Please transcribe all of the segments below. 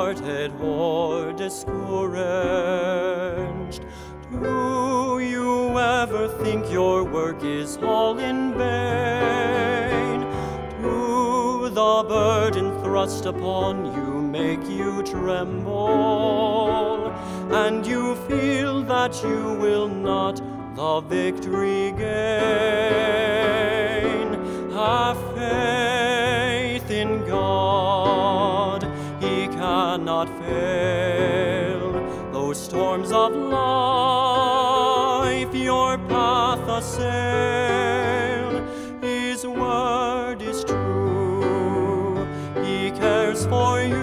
downhearted or discouraged? Do you ever think your work is all in vain? Do the burden thrust upon you make you tremble, and you feel that you will not the victory gain? Have faith in God, He cannot fail. Those storms of life your path assail, His word is true, He cares for you.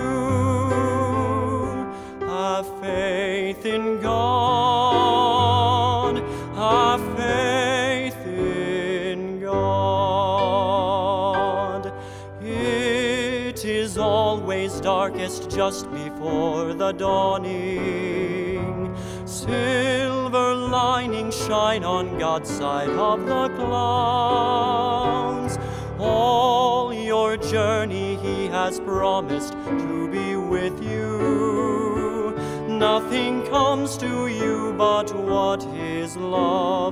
Have faith in God, have faith in God. It is always darkest just before the dawning. Silver linings shine on God's side of the clouds. All your journey He has promised to be with you. Nothing comes to you but what His love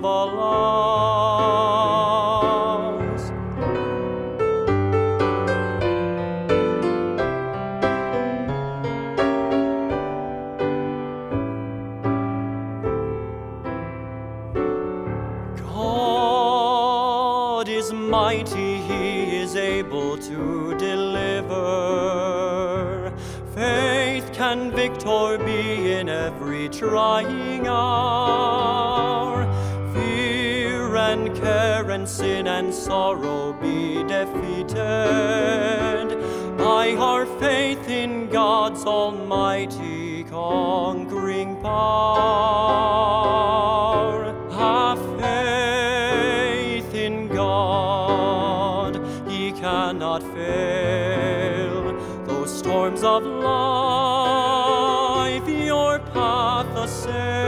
allows. God is mighty, He is able to deliver. Faith can victor be in every trying hour. Fear and care and sin and sorrow be defeated by our faith in God's almighty conquering power. Have faith in God, He cannot fail. Those storms of life your path assail,